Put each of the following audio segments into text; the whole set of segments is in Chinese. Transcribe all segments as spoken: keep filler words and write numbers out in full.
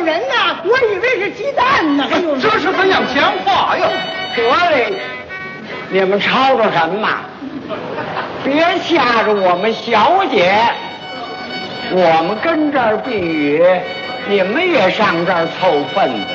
人呐，我以为是鸡蛋呢。哎呦， 这是怎样讲话呀？ 得嘞，你们吵吵什么？别吓着我们小姐，我们跟这儿避雨，你们也上这儿凑份子。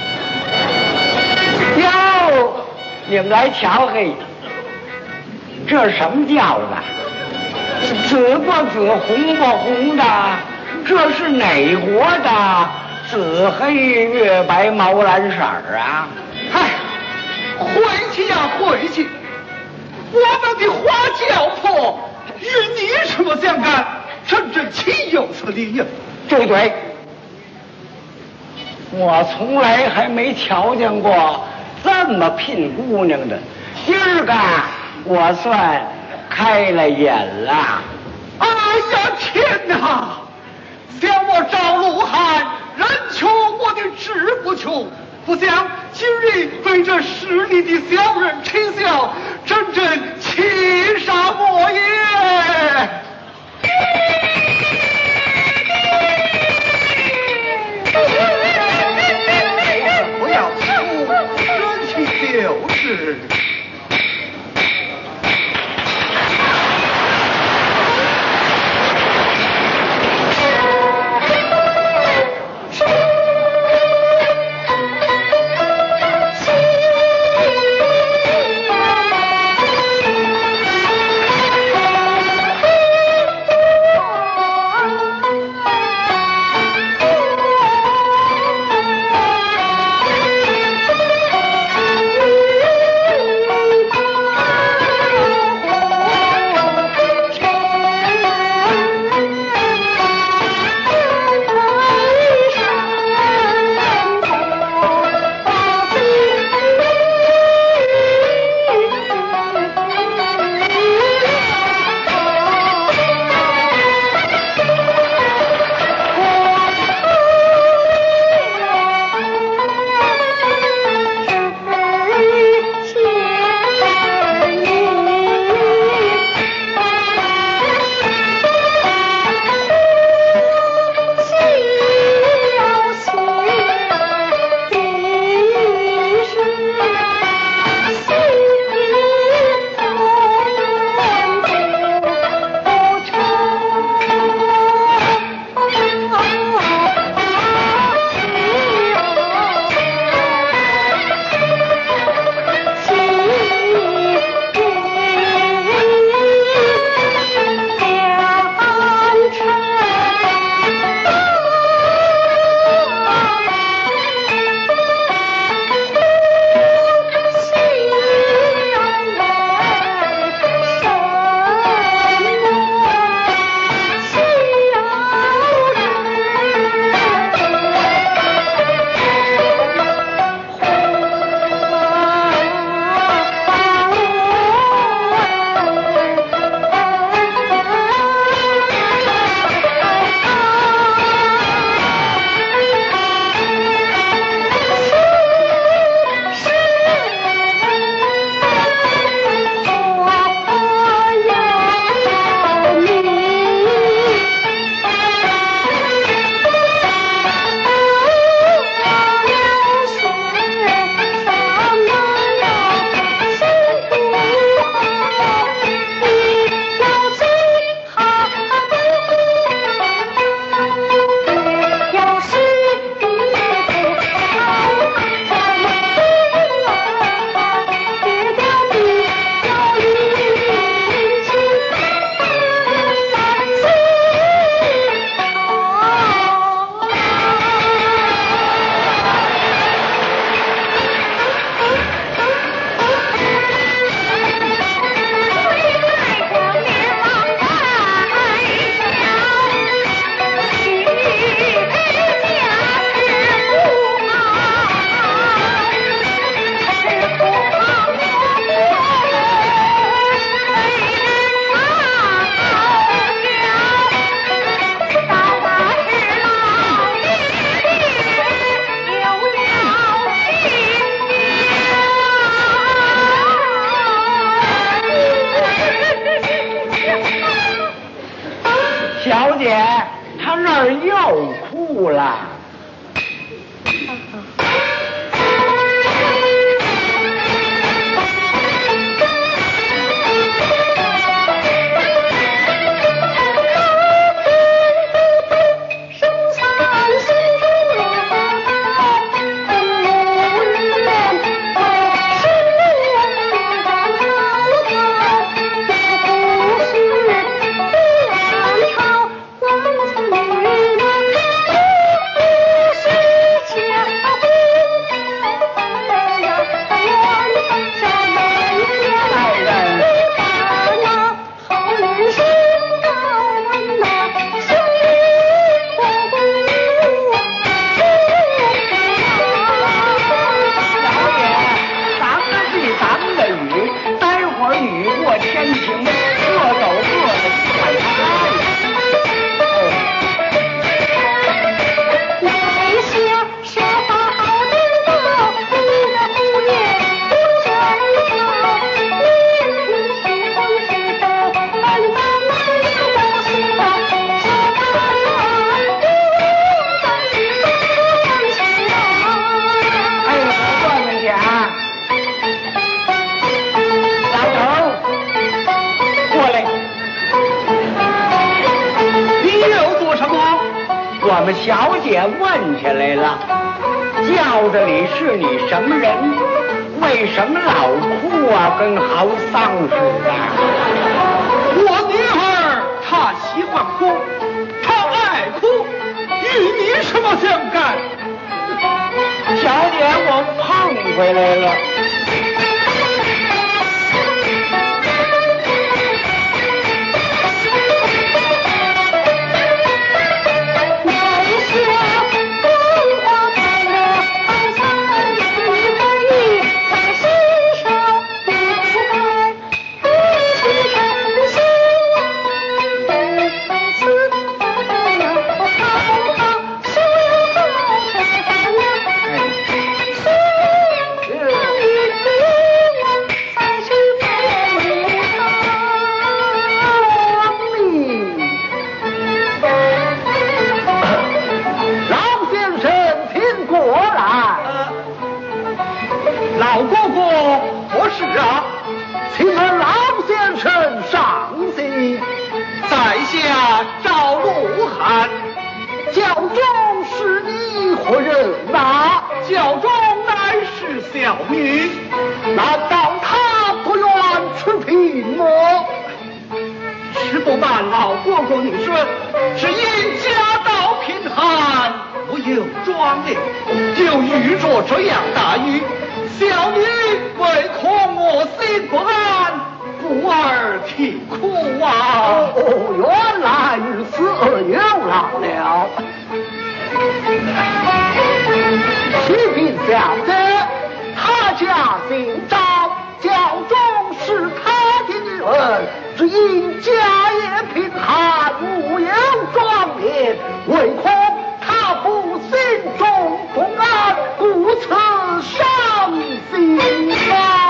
哟，你们来瞧嘿，这什么轿子？紫不紫，红不红的？这是哪国的？紫黑月白毛蓝色儿啊！ 嗨，晦气呀晦气！我们的花轿婆与你什么相干？真正岂有此理呀！ 对对，我从来还没瞧见过这么聘姑娘的。今儿个我算开了眼了。 哎呀天哪！想我赵鲁汉人穷我的志不穷，不想今日被这势利的小人耻笑，真正气杀我也！不要哭，生气就是。 小姐，她那儿又哭了。 我们小姐问起来了，叫的你是你什么人？为什么老哭啊？跟嚎丧似的。 我女儿她喜欢哭，她爱哭，与你什么相干？ 小姐，我碰回来了。 小女， 难道他不愿出聘我？ 实不瞒老国公你说，是因家道贫寒，无有庄稼，就遇着这样大雨。小女唯恐我心不安，故而啼哭啊！ 哦，原来如此，有劳了。启禀小姐，他家姓赵，教中是他的女儿，只因家业贫寒，无有庄稼，唯恐他父心中不安，故此伤心啊。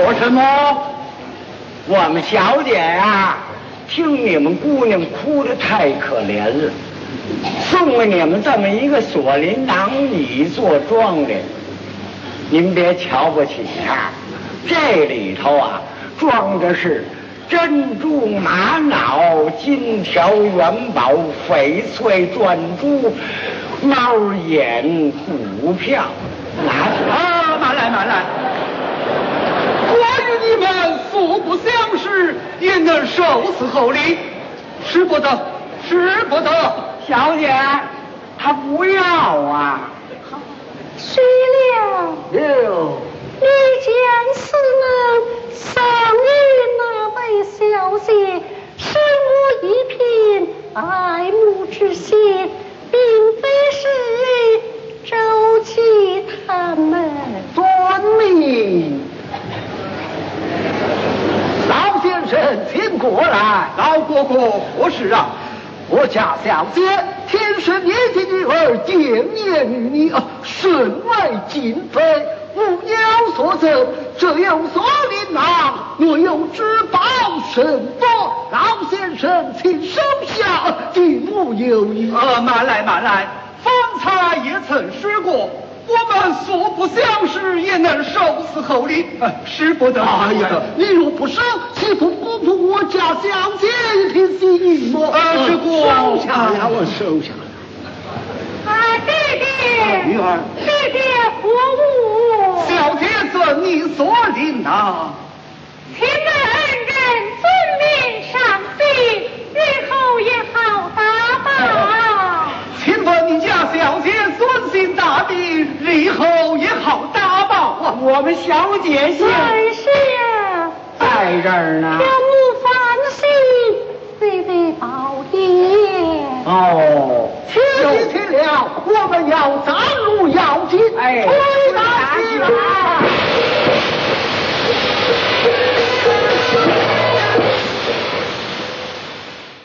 做什么？ 我们小姐呀、听你们姑娘哭得太可怜了，送了你们这么一个锁麟囊以作庄的，您别瞧不起她，这里头啊装的是珍珠玛瑙、金条元宝、翡翠钻珠、猫眼股票，拿去啊，慢来慢来。我与你们素不相识，也能受此厚礼，使不得，使不得。 小姐，她不要啊。 谁了？ 哟， 你将此能送与那位小姐，是我一片爱慕之心，并非是周其他们。 遵命。老先生，请过来。 老哥哥何事啊？ 我家小姐天生年的女儿，见言于你，啊，甚为敬佩。无有所赠，这有所琳琅，若有之宝甚多。老先生，请收下，定无有疑。 呃，慢来慢来，方才也曾说过，我们素不相识，也能受此厚礼，呃，使不得。 哎呀，你若不收，岂不辜负我家小姐一片心意么？ 呃，这个收下了，我收下了。 啊，弟弟， 女儿， 弟弟何物？ 小姐遵你所领啊。 请得恩人遵命上席，日后也好打报。 请问你家小姐遵行大礼，日后也好打报啊。 我们小姐姓在下在这儿呢。 天母翻心，微微宝典。 哦， 天气天了，我们要赶路要紧。 哎。 我